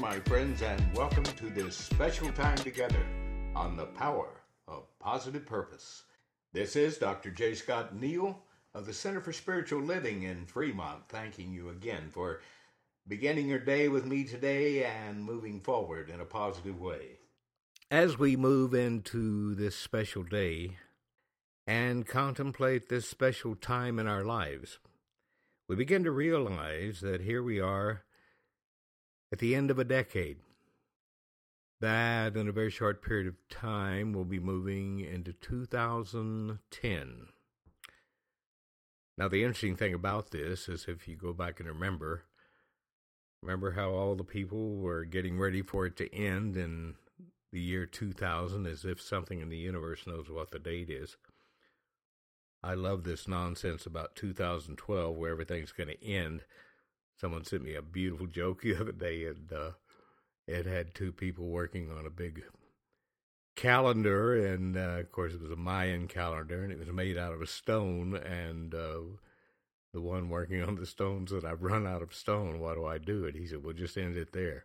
my friends, and welcome to this special time together on the power of positive purpose. This is Dr. J. Scott Neal of the Center for Spiritual Living in Fremont, thanking you again for beginning your day with me today and moving forward in a positive way. As we move into this special day and contemplate this special time in our lives, we begin to realize that here we are at the end of a decade. That in a very short period of time will be moving into 2010. Now, the interesting thing about this is if you go back and remember how all the people were getting ready for it to end in the year 2000, as if something in the universe knows what the date is. I love this nonsense about 2012 where everything's going to end. Someone sent me a beautiful joke the other day, and it had two people working on a big calendar, and of course it was a Mayan calendar, and it was made out of a stone, and the one working on the stone said, "I've run out of stone, what do I do?" And he said, "Well, just end it there."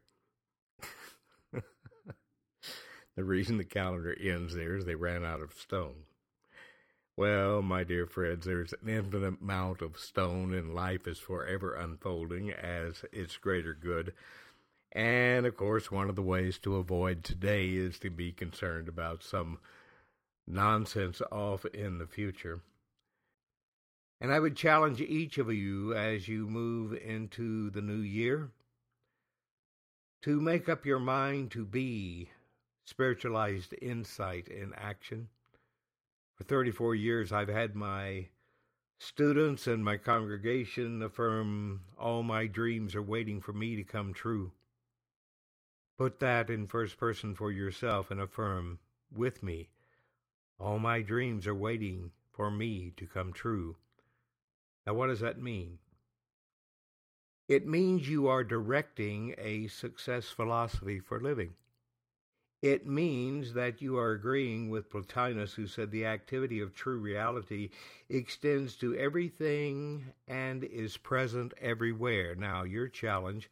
The reason the calendar ends there is they ran out of stone. Well, my dear friends, there's an infinite amount of stone, and life is forever unfolding as its greater good. And, of course, one of the ways to avoid today is to be concerned about some nonsense off in the future. And I would challenge each of you as you move into the new year to make up your mind to be spiritualized insight in action. For 34 years, I've had my students and my congregation affirm all my dreams are waiting for me to come true. Put that in first person for yourself and affirm with me, all my dreams are waiting for me to come true. Now, what does that mean? It means you are directing a success philosophy for living. It means that you are agreeing with Plotinus, who said the activity of true reality extends to everything and is present everywhere. Now, your challenge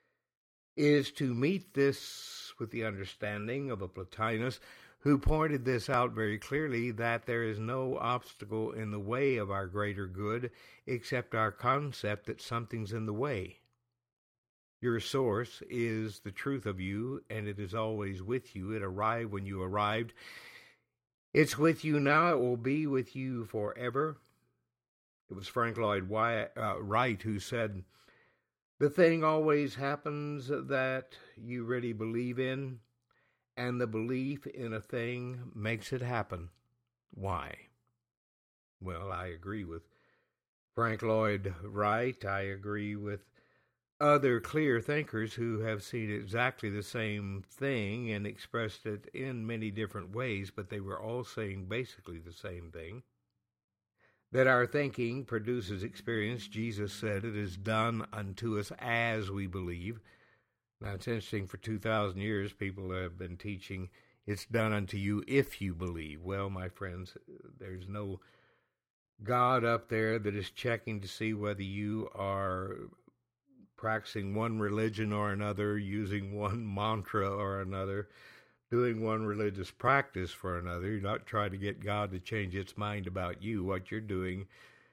is to meet this with the understanding of a Plotinus who pointed this out very clearly, that there is no obstacle in the way of our greater good except our concept that something's in the way. Your source is the truth of you, and it is always with you. It arrived when you arrived. It's with you now. It will be with you forever. It was Frank Lloyd Wright who said, "The thing always happens that you really believe in, and the belief in a thing makes it happen. Why?" Well, I agree with Frank Lloyd Wright. I agree with other clear thinkers who have seen exactly the same thing and expressed it in many different ways, but they were all saying basically the same thing, that our thinking produces experience. Jesus said it is done unto us as we believe. Now, it's interesting, for 2,000 years, people have been teaching it's done unto you if you believe. Well, my friends, there's no God up there that is checking to see whether you are practicing one religion or another, using one mantra or another, doing one religious practice for another. You're not trying to get God to change its mind about you. What you're doing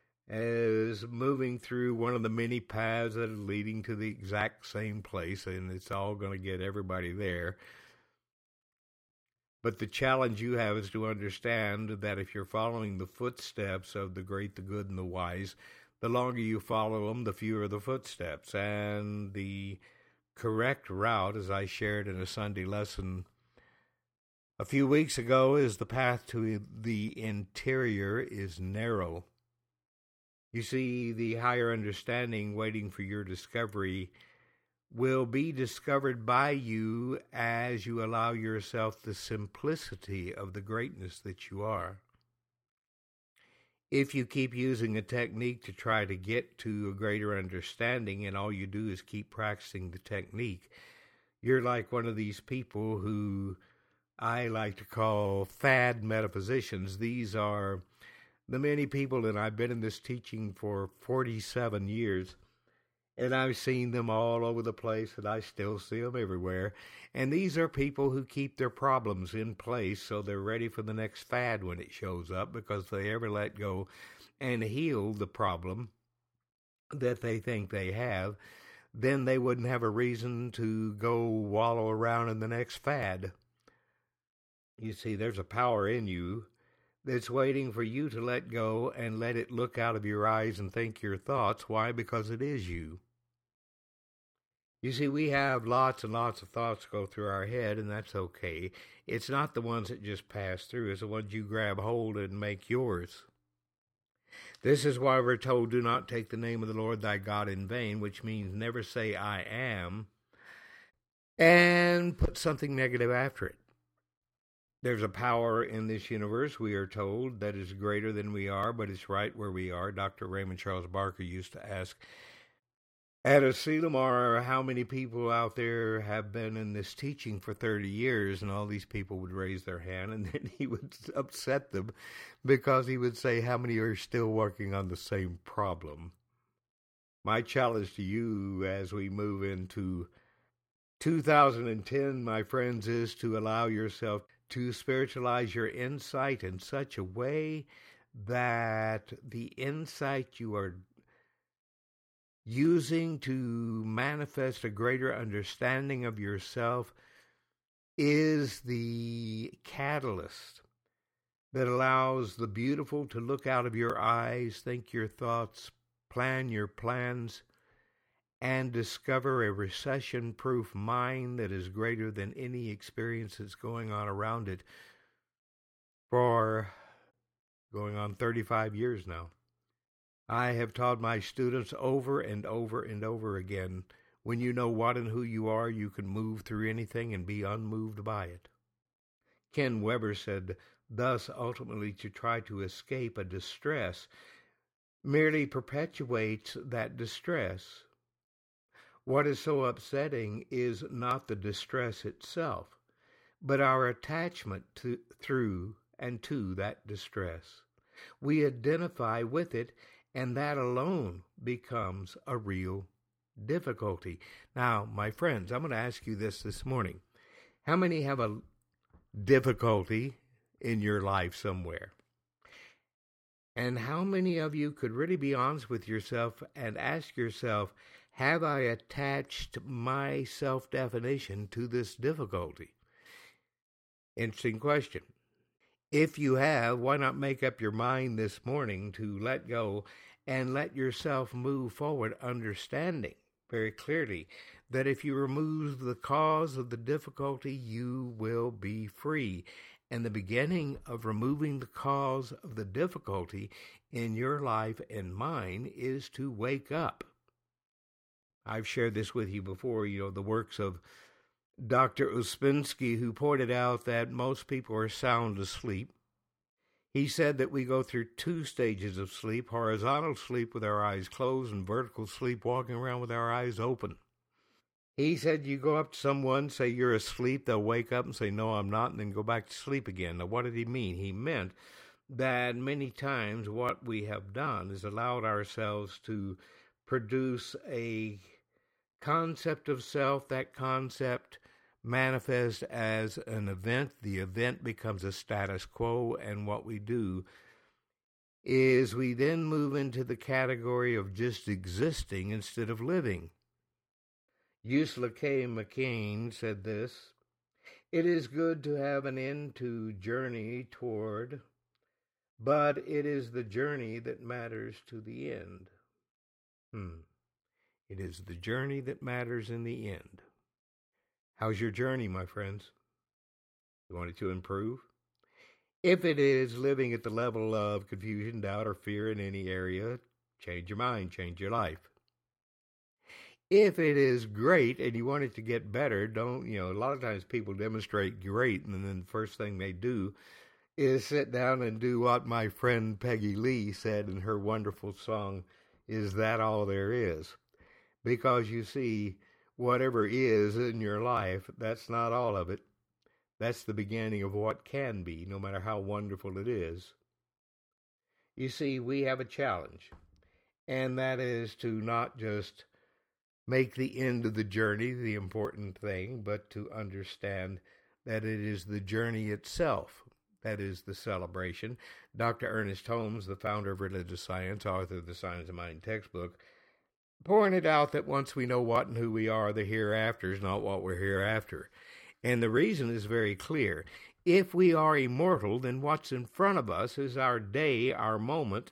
is moving through one of the many paths that are leading to the exact same place, and it's all going to get everybody there. But the challenge you have is to understand that if you're following the footsteps of the great, the good, and the wise, the longer you follow them, the fewer the footsteps. And the correct route, as I shared in a Sunday lesson a few weeks ago, is the path to the interior is narrow. You see, the higher understanding waiting for your discovery will be discovered by you as you allow yourself the simplicity of the greatness that you are. If you keep using a technique to try to get to a greater understanding, and all you do is keep practicing the technique, you're like one of these people who I like to call fad metaphysicians. These are the many people, and I've been in this teaching for 47 years, And I've seen them all over the place, and I still see them everywhere. And these are people who keep their problems in place so they're ready for the next fad when it shows up, because if they ever let go and heal the problem that they think they have, then they wouldn't have a reason to go wallow around in the next fad. You see, there's a power in you that's waiting for you to let go and let it look out of your eyes and think your thoughts. Why? Because it is you. You see, we have lots and lots of thoughts go through our head, and that's okay. It's not the ones that just pass through, it's the ones you grab hold and make yours. This is why we're told, do not take the name of the Lord thy God in vain, which means never say I am, and put something negative after it. There's a power in this universe, we are told, that is greater than we are, but it's right where we are. Dr. Raymond Charles Barker used to ask, at Asilomar, how many people out there have been in this teaching for 30 years? And all these people would raise their hand, and then he would upset them because he would say, how many are still working on the same problem? My challenge to you as we move into 2010, my friends, is to allow yourself to spiritualize your insight in such a way that the insight you are using to manifest a greater understanding of yourself is the catalyst that allows the beautiful to look out of your eyes, think your thoughts, plan your plans, and discover a recession-proof mind that is greater than any experience that's going on around it for going on 35 years now. I have taught my students over and over and over again, when you know what and who you are, you can move through anything and be unmoved by it. Ken Weber said, thus, ultimately, to try to escape a distress merely perpetuates that distress. What is so upsetting is not the distress itself, but our attachment through and to that distress. We identify with it, and that alone becomes a real difficulty. Now, my friends, I'm going to ask you this morning. How many have a difficulty in your life somewhere? And how many of you could really be honest with yourself and ask yourself, have I attached my self-definition to this difficulty? Interesting question. If you have, why not make up your mind this morning to let go and let yourself move forward, understanding very clearly that if you remove the cause of the difficulty, you will be free. And the beginning of removing the cause of the difficulty in your life and mine is to wake up. I've shared this with you before, the works of Dr. Uspensky, who pointed out that most people are sound asleep. He said that we go through two stages of sleep: horizontal sleep with our eyes closed and vertical sleep walking around with our eyes open. He said you go up to someone, say you're asleep, they'll wake up and say, no, I'm not, and then go back to sleep again. Now, what did he mean? He meant that many times what we have done is allowed ourselves to produce a concept of self. That concept manifests as an event. The event becomes a status quo, and what we do is we then move into the category of just existing instead of living. Ursula K. McCain said this, it is good to have an end to journey toward, but it is the journey that matters to the end. It is the journey that matters in the end. How's your journey, my friends? You want it to improve? If it is living at the level of confusion, doubt, or fear in any area, change your mind, change your life. If it is great and you want it to get better, a lot of times people demonstrate great, and then the first thing they do is sit down and do what my friend Peggy Lee said in her wonderful song, Is That All There Is? Because you see, whatever is in your life, that's not all of it. That's the beginning of what can be, no matter how wonderful it is. You see, we have a challenge, and that is to not just make the end of the journey the important thing, but to understand that it is the journey itself that is the celebration. Dr. Ernest Holmes, the founder of religious science, author of the Science of Mind textbook, pointed out that once we know what and who we are, the hereafter is not what we're hereafter. And the reason is very clear. If we are immortal, then what's in front of us is our day, our moment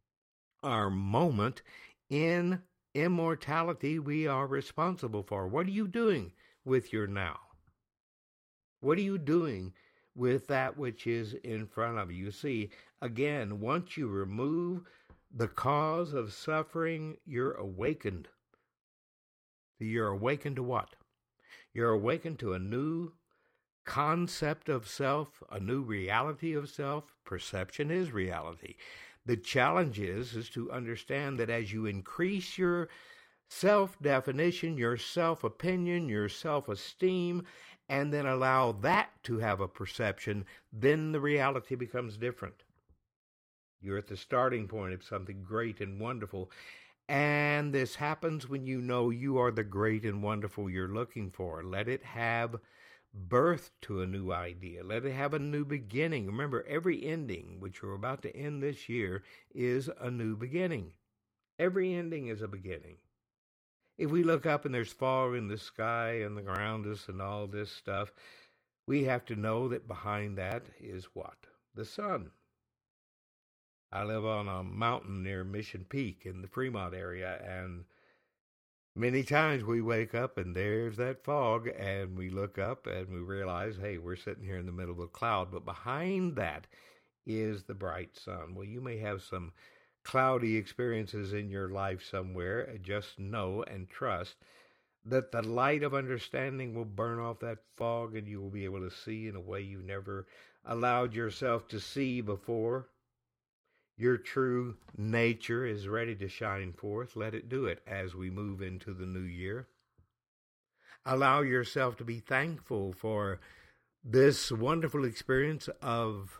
in immortality we are responsible for. What are you doing with your now? What are you doing with that which is in front of you? You see, again, once you remove the cause of suffering, you're awakened. You're awakened to what? You're awakened to a new concept of self, a new reality of self. Perception is reality. The challenge is to understand that as you increase your self-definition, your self-opinion, your self-esteem, and then allow that to have a perception, then the reality becomes different. You're at the starting point of something great and wonderful. And this happens when you know you are the great and wonderful you're looking for. Let it have birth to a new idea. Let it have a new beginning. Remember, every ending, which we're about to end this year, is a new beginning. Every ending is a beginning. If we look up and there's fog in the sky and around us and all this stuff, we have to know that behind that is what? The sun. I live on a mountain near Mission Peak in the Fremont area, and many times we wake up and there's that fog, and we look up and we realize, hey, we're sitting here in the middle of a cloud, but behind that is the bright sun. Well, you may have some cloudy experiences in your life somewhere. Just know and trust that the light of understanding will burn off that fog, and you will be able to see in a way you never allowed yourself to see before. Your true nature is ready to shine forth. Let it do it as we move into the new year. Allow yourself to be thankful for this wonderful experience of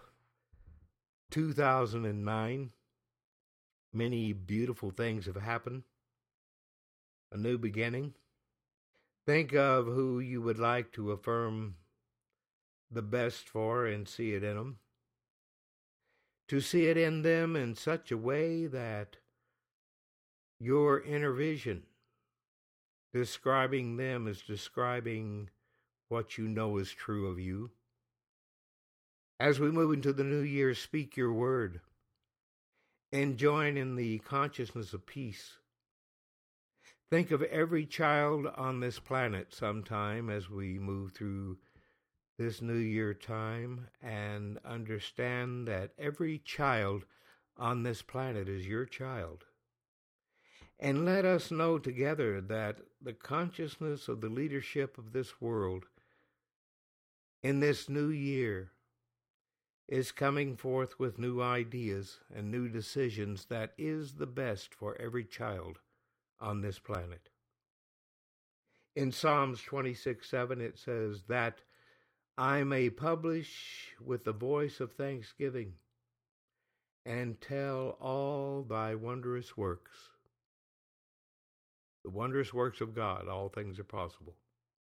2009. Many beautiful things have happened. A new beginning. Think of who you would like to affirm the best for and see it in them. To see it in them in such a way that your inner vision, describing them, is describing what you know is true of you. As we move into the new year, speak your word and join in the consciousness of peace. Think of every child on this planet sometime as we move through this new year time, and understand that every child on this planet is your child. And let us know together that the consciousness of the leadership of this world in this new year is coming forth with new ideas and new decisions that is the best for every child on this planet. In Psalms 26:7 it says that I may publish with the voice of thanksgiving and tell all thy wondrous works. The wondrous works of God, all things are possible.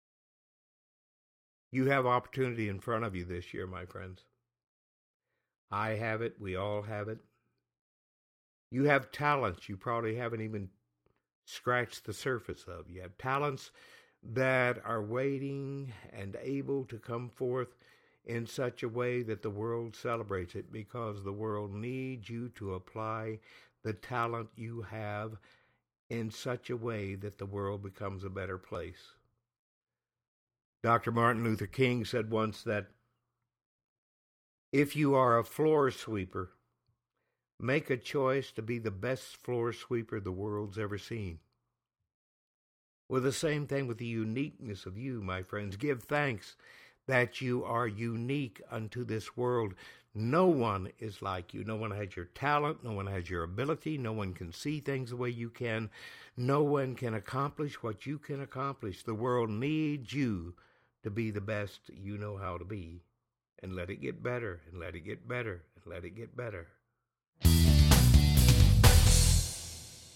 You have opportunity in front of you this year, my friends. I have it. We all have it. You have talents you probably haven't even scratched the surface of. You have talents that are waiting and able to come forth in such a way that the world celebrates it, because the world needs you to apply the talent you have in such a way that the world becomes a better place. Dr. Martin Luther King said once that if you are a floor sweeper, make a choice to be the best floor sweeper the world's ever seen. Well, the same thing with the uniqueness of you, my friends. Give thanks that you are unique unto this world. No one is like you. No one has your talent. No one has your ability. No one can see things the way you can. No one can accomplish what you can accomplish. The world needs you to be the best you know how to be. And let it get better, and let it get better, and let it get better.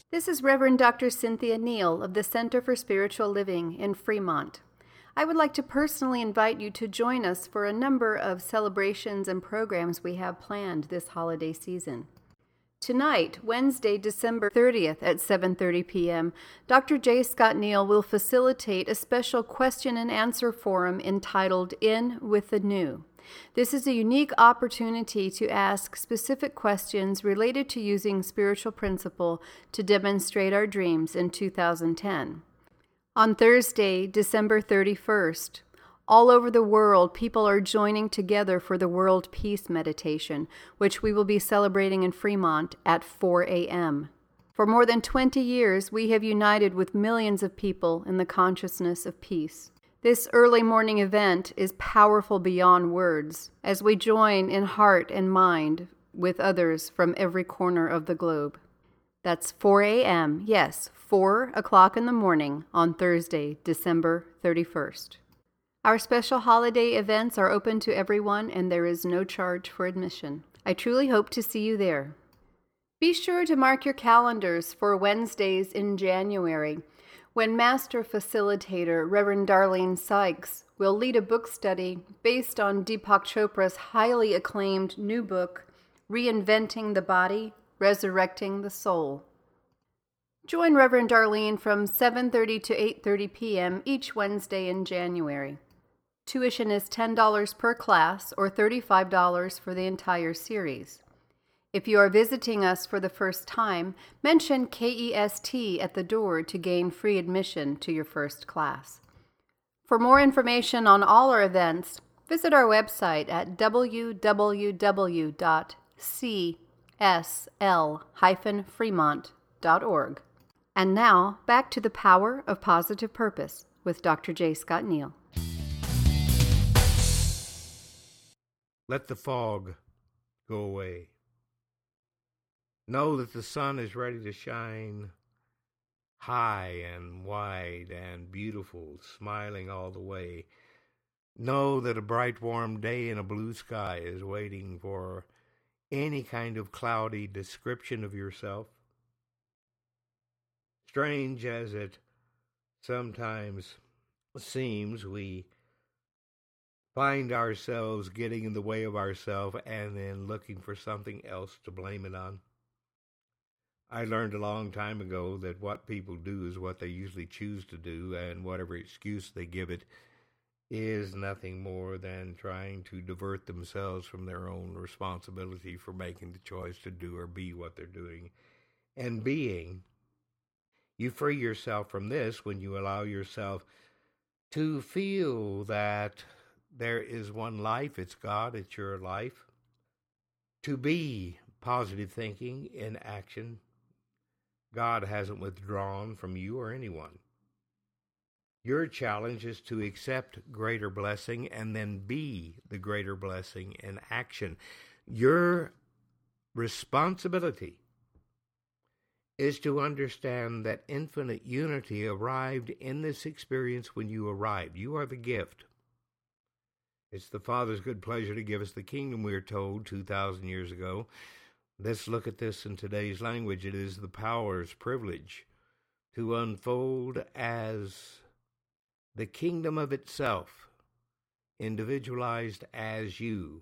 This is Reverend Dr. Cynthia Neal of the Center for Spiritual Living in Fremont. I would like to personally invite you to join us for a number of celebrations and programs we have planned this holiday season. Tonight, Wednesday, December 30th at 7:30 p.m., Dr. J. Scott Neal will facilitate a special question and answer forum entitled In with the New. This is a unique opportunity to ask specific questions related to using spiritual principle to demonstrate our dreams in 2010. On Thursday, December 31st, all over the world, people are joining together for the World Peace Meditation, which we will be celebrating in Fremont at 4 a.m. For more than 20 years, we have united with millions of people in the consciousness of peace. This early morning event is powerful beyond words, as we join in heart and mind with others from every corner of the globe. That's 4 a.m., yes, 4 o'clock in the morning on Thursday, December 31st. Our special holiday events are open to everyone, and there is no charge for admission. I truly hope to see you there. Be sure to mark your calendars for Wednesdays in January, when Master Facilitator Reverend Darlene Sykes will lead a book study based on Deepak Chopra's highly acclaimed new book, Reinventing the Body, Resurrecting the Soul. Join Reverend Darlene from 7:30 to 8:30 p.m. each Wednesday in January. Tuition is $10 per class or $35 for the entire series. If you are visiting us for the first time, mention KEST at the door to gain free admission to your first class. For more information on all our events, visit our website at www.csl-fremont.org. And now, back to the Power of Positive Purpose with Dr. J. Scott Neal. Let the fog go away. Know that the sun is ready to shine high and wide and beautiful, smiling all the way. Know that a bright, warm day in a blue sky is waiting for any kind of cloudy description of yourself. Strange as it sometimes seems, we find ourselves getting in the way of ourselves and then looking for something else to blame it on. I learned a long time ago that what people do is what they usually choose to do, and whatever excuse they give it is nothing more than trying to divert themselves from their own responsibility for making the choice to do or be what they're doing and being. You free yourself from this when you allow yourself to feel that there is one life, it's God, it's your life. To be positive thinking in action. God hasn't withdrawn from you or anyone. Your challenge is to accept greater blessing and then be the greater blessing in action. Your responsibility is to understand that infinite unity arrived in this experience when you arrived. You are the gift. It's the Father's good pleasure to give us the kingdom, we are told 2,000 years ago. Let's look at this in today's language. It is the power's privilege to unfold as the kingdom of itself, individualized as you.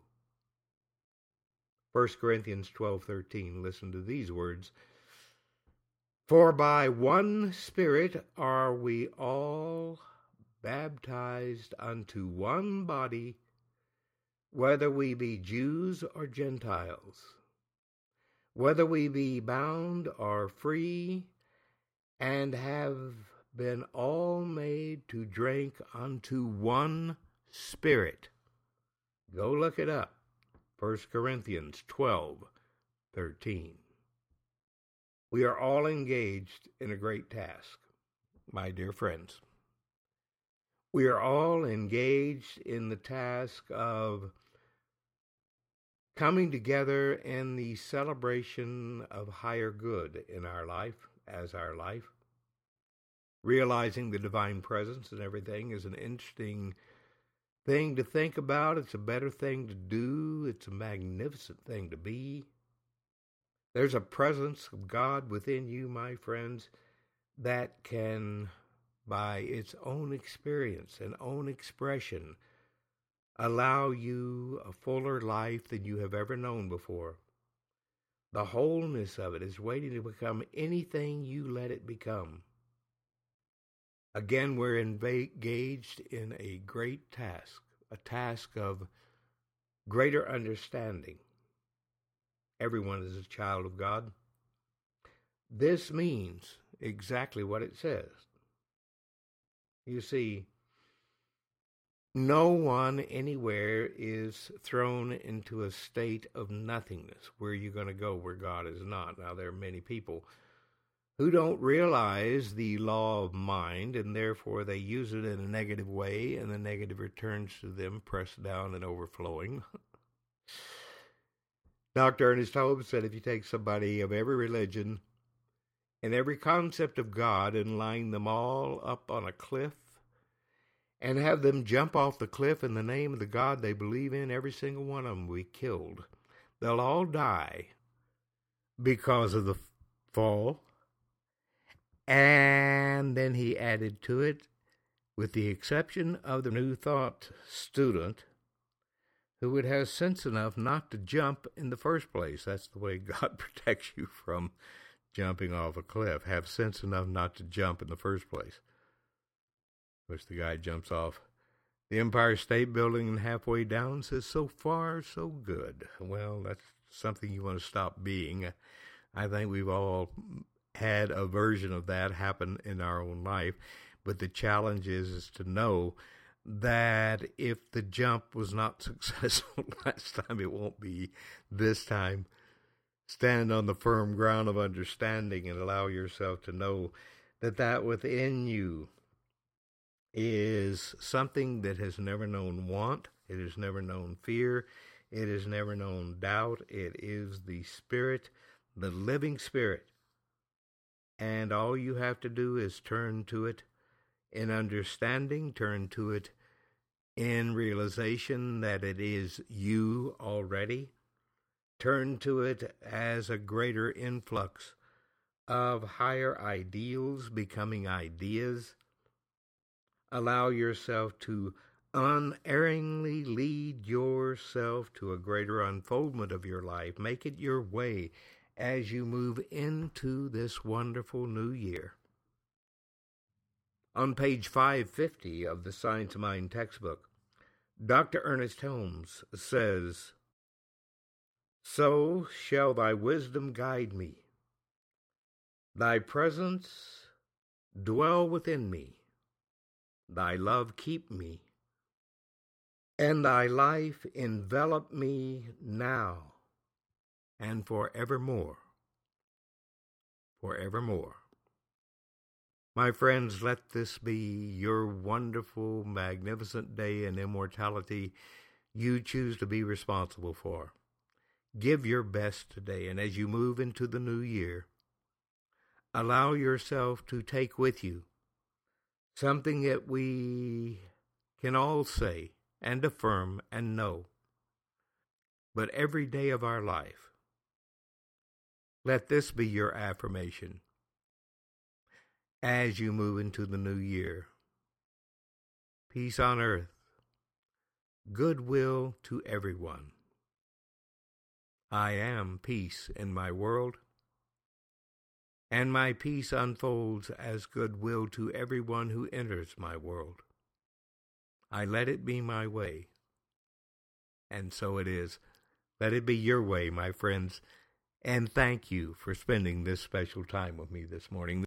1 Corinthians 12:13. Listen to these words. For by one Spirit are we all baptized unto one body, whether we be Jews or Gentiles, whether we be bound or free, and have been all made to drink unto one Spirit. Go look it up. 1 Corinthians 12:13. We are all engaged in a great task, my dear friends. We are all engaged in the task of coming together in the celebration of higher good in our life, as our life. Realizing the divine presence and everything is an interesting thing to think about. It's a better thing to do. It's a magnificent thing to be. There's a presence of God within you, my friends, that can, by its own experience and own expression, allow you a fuller life than you have ever known before. The wholeness of it is waiting to become anything you let it become. Again, we're engaged in a great task, a task of greater understanding. Everyone is a child of God. This means exactly what it says. You see, no one anywhere is thrown into a state of nothingness. Where are you going to go where God is not? Now, there are many people who don't realize the law of mind, and therefore they use it in a negative way, and the negative returns to them, pressed down and overflowing. Dr. Ernest Holmes said if you take somebody of every religion and every concept of God and line them all up on a cliff and have them jump off the cliff in the name of the God they believe in, every single one of them will be killed. They'll all die because of the fall. And then he added to it, with the exception of the New Thought student, who would have sense enough not to jump in the first place. That's the way God protects you from jumping off a cliff. Have sense enough not to jump in the first place. Which the guy jumps off the Empire State Building and halfway down says, so far, so good. Well, that's something you want to stop being. I think we've all had a version of that happen in our own life. But the challenge is to know that if the jump was not successful last time, it won't be this time. Stand on the firm ground of understanding and allow yourself to know that within you is something that has never known want, it has never known fear, it has never known doubt. It is the Spirit, the living Spirit. And all you have to do is turn to it in understanding, turn to it in realization that it is you already. Turn to it as a greater influx of higher ideals becoming ideas. Allow yourself to unerringly lead yourself to a greater unfoldment of your life. Make it your way as you move into this wonderful new year. On page 550 of the Science of Mind textbook, Dr. Ernest Holmes says, "So shall thy wisdom guide me, thy presence dwell within me, thy love keep me, and thy life envelop me now and forevermore." Forevermore. My friends, let this be your wonderful, magnificent day in immortality you choose to be responsible for. Give your best today, and as you move into the new year, allow yourself to take with you something that we can all say and affirm and know. But every day of our life, let this be your affirmation as you move into the new year. Peace on earth, goodwill to everyone. I am peace in my world, and my peace unfolds as goodwill to everyone who enters my world. I let it be my way, and so it is. Let it be your way, my friends, and thank you for spending this special time with me this morning.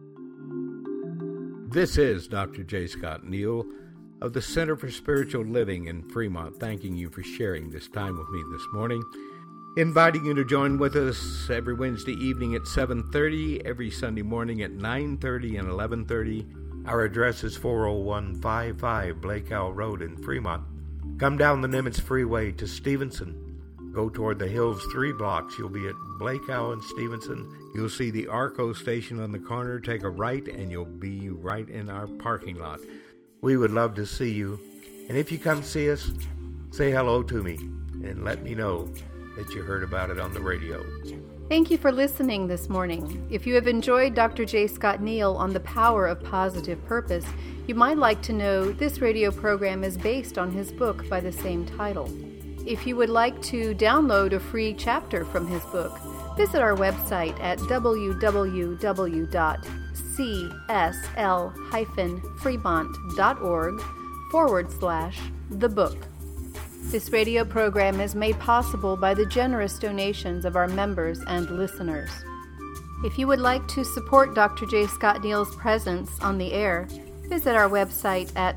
This is Dr. J. Scott Neal of the Center for Spiritual Living in Fremont, thanking you for sharing this time with me this morning, inviting you to join with us every Wednesday evening at 7:30, every Sunday morning at 9:30 and 11:30. Our address is 40155 Blake Owl Road in Fremont. Come down the Nimitz Freeway to Stevenson. Go toward the hills 3 blocks. You'll be at Blake Owl and Stevenson. You'll see the Arco station on the corner. Take a right and you'll be right in our parking lot. We would love to see you. And if you come see us, say hello to me and let me know that you heard about it on the radio. Thank you for listening this morning. If you have enjoyed Dr. J. Scott Neal on the power of positive purpose, you might like to know this radio program is based on his book by the same title. If you would like to download a free chapter from his book, visit our website at www.csl-fremont.org/the book. This radio program is made possible by the generous donations of our members and listeners. If you would like to support Dr. J. Scott Neal's presence on the air, visit our website at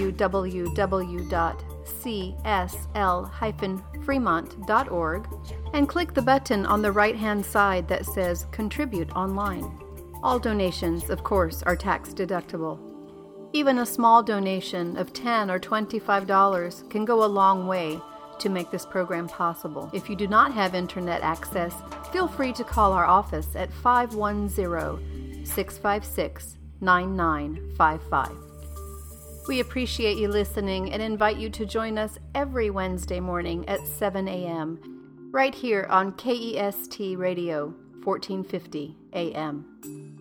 www.csl-fremont.org and click the button on the right-hand side that says Contribute Online. All donations, of course, are tax-deductible. Even a small donation of $10 or $25 can go a long way to make this program possible. If you do not have internet access, feel free to call our office at 510-656-9955. We appreciate you listening and invite you to join us every Wednesday morning at 7 a.m. right here on KEST Radio, 1450 AM.